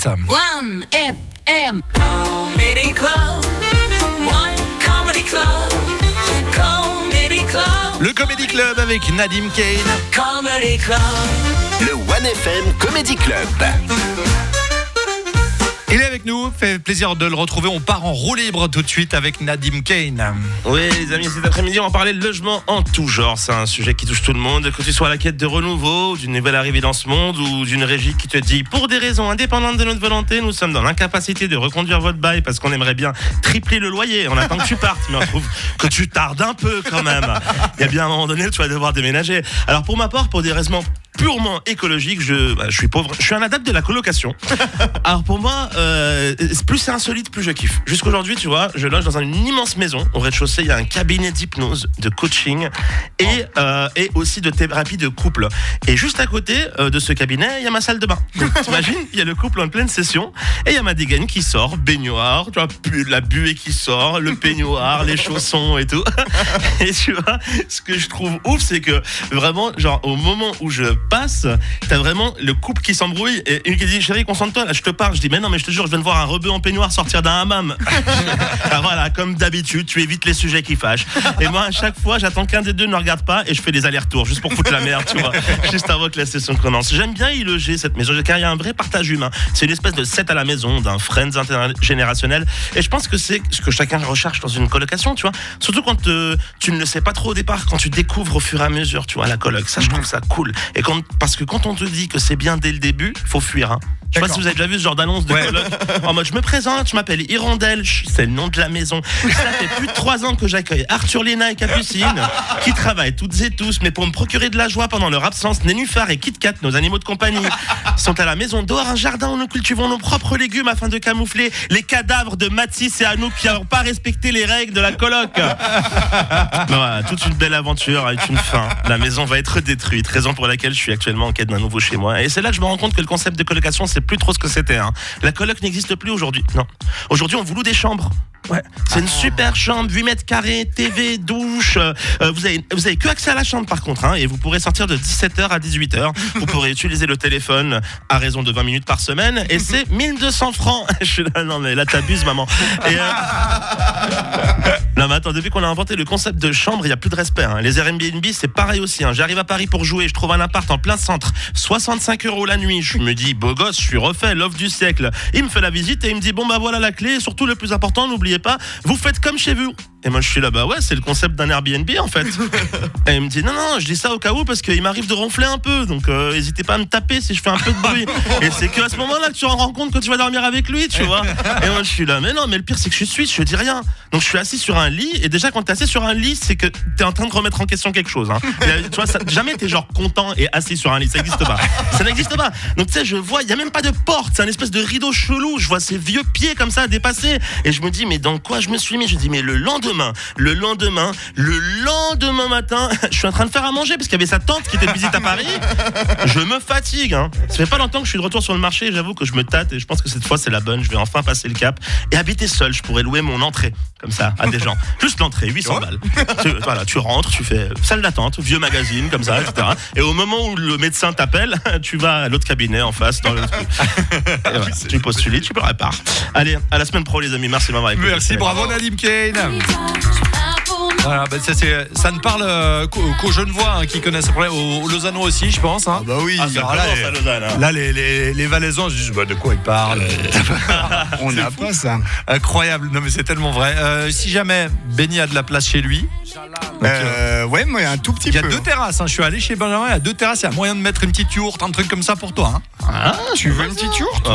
direct. 1FM Comedy Club. One Comedy Club. Comedy Club. Le Comedy Club avec Nadim Kane. Comedy Club. Le 1FM Comedy Club. Il est avec nous, fait plaisir de le retrouver. On part en roue libre tout de suite avec Nadim Kane. Oui les amis, cet après-midi on va parler de logement en tout genre. C'est un sujet qui touche tout le monde, que tu sois à la quête de renouveau, d'une nouvelle arrivée dans ce monde, ou d'une régie qui te dit pour des raisons indépendantes de notre volonté, nous sommes dans l'incapacité de reconduire votre bail parce qu'on aimerait bien tripler le loyer. On attend que tu partes, mais on trouve que tu tardes un peu quand même. Il y a bien un moment donné où tu vas devoir déménager. Alors pour ma part, pour des raisons purement écologiques, je suis pauvre, je suis un adepte de la colocation. Alors pour moi, plus c'est insolite, plus je kiffe. Jusqu'aujourd'hui, tu vois, je loge dans une immense maison. Au rez-de-chaussée, il y a un cabinet d'hypnose, de coaching et aussi de thérapie de couple. Et juste à côté de ce cabinet, il y a ma salle de bain. Donc, t'imagines, il y a le couple en pleine session et il y a ma dégaine qui sort, baignoire, tu vois, la buée qui sort, le peignoir, les chaussons et tout. Et tu vois, ce que je trouve ouf, c'est que vraiment, genre, au moment où je passe, t'as vraiment le couple qui s'embrouille et une qui dit chérie, concentre-toi, là je te parle. Je dis mais non, mais je te jure, je viens de voir un rebeu en peignoir sortir d'un hammam. Alors voilà, comme d'habitude, tu évites les sujets qui fâchent. Et moi, à chaque fois, j'attends qu'un des deux ne regarde pas et je fais des allers-retours juste pour foutre la merde, tu vois, juste avant que la session commence. J'aime bien y loger cette maison car il y a un vrai partage humain. C'est une espèce de set à la maison, d'un friends intergénérationnel. Et je pense que c'est ce que chacun recherche dans une colocation, tu vois. Surtout quand tu ne le sais pas trop au départ, quand tu découvres au fur et à mesure, tu vois, la coloc. Ça, je trouve ça cool. Et parce que quand on te dit que c'est bien dès le début, faut fuir, hein. Je sais pas si vous avez déjà vu ce genre d'annonce de coloc. En mode, je me présente, je m'appelle Hirondelle, c'est le nom de la maison. Ça fait plus de 3 ans que j'accueille Arthur, Léna et Capucine, qui travaillent toutes et tous, mais pour me procurer de la joie pendant leur absence, Nénuphar et Kit Kat, nos animaux de compagnie, sont à la maison dehors, un jardin où nous cultivons nos propres légumes afin de camoufler les cadavres de Mathis et Anouk qui n'ont pas respecté les règles de la coloc. Voilà, toute une belle aventure avec une fin. La maison va être détruite, raison pour laquelle je suis actuellement en quête d'un nouveau chez moi. Et c'est là que je me rends compte que le concept de colocation, c'est plus trop ce que c'était, hein. La coloc n'existe plus aujourd'hui. Non. Aujourd'hui, on vous loue des chambres. Ouais, c'est une super chambre, 8 mètres carrés, TV, douche. Vous avez que accès à la chambre par contre, hein, et vous pourrez sortir de 17h à 18h. Vous pourrez utiliser le téléphone à raison de 20 minutes par semaine, et c'est 1200 francs. Je suis là, non mais là t'abuses maman. Et non mais attends, depuis qu'on a inventé le concept de chambre, il n'y a plus de respect, hein. Les Airbnb, c'est pareil aussi, hein. J'arrive à Paris pour jouer, je trouve un appart en plein centre, 65 € la nuit. Je me dis, beau gosse, je suis refait, l'offre du siècle. Il me fait la visite et il me dit, bon bah voilà la clé, et surtout le plus important, n'oubliez pas, vous faites comme chez vous. Et moi je suis là, bah ouais, c'est le concept d'un Airbnb en fait. Et il me dit non, je dis ça au cas où parce qu'il m'arrive de ronfler un peu, donc n'hésitez pas à me taper si je fais un peu de bruit. Et c'est qu'à ce moment-là que tu en rends compte que tu vas dormir avec lui, tu vois. Et moi je suis là, mais non, mais le pire c'est que je suis suisse, je dis rien. Donc je suis assis sur un lit, et déjà quand t'es assis sur un lit, c'est que t'es en train de remettre en question quelque chose, hein. Et, tu vois, jamais t'es genre content et assis sur un lit, ça n'existe pas. Ça n'existe pas. Donc tu sais, je vois, il y a même pas de porte, c'est un espèce de rideau chelou, je vois ces vieux pieds comme ça dépasser, et je me dis mais dans quoi je me suis mis? Je dis mais le lendemain matin, je suis en train de faire à manger parce qu'il y avait sa tante qui était de visite à Paris. Je me fatigue, hein. Ça fait pas longtemps que je suis de retour sur le marché et j'avoue que je me tâte et je pense que cette fois c'est la bonne. Je vais enfin passer le cap et habiter seul. Je pourrais louer mon entrée comme ça à des gens. Juste l'entrée, 800 balles. Tu rentres, tu fais salle d'attente, vieux magazine comme ça, etc. Et au moment où le médecin t'appelle, tu vas à l'autre cabinet en face dans le truc. Voilà, tu postules, tu peux réparer. Allez, à la semaine pro les amis. Merci de m'avoir écouté. Merci, bravo Nadim Kane. Voilà, bah ça ne parle qu'aux Genevois, hein, qui connaissent après, aux Lausannois aussi, je pense, hein. Ah bah oui. Là, les Valaisans, je dis bah, de quoi ils parlent. On n'a pas ça. Incroyable, non mais c'est tellement vrai. Si jamais Benny a de la place chez lui, ouais, moi un tout petit peu. Il y a 2 terrasses, hein. Je suis allé chez Benjamin, il y a 2 terrasses, il y a moyen de mettre une petite yourte, un truc comme ça pour toi, hein. Tu veux une petite yourte?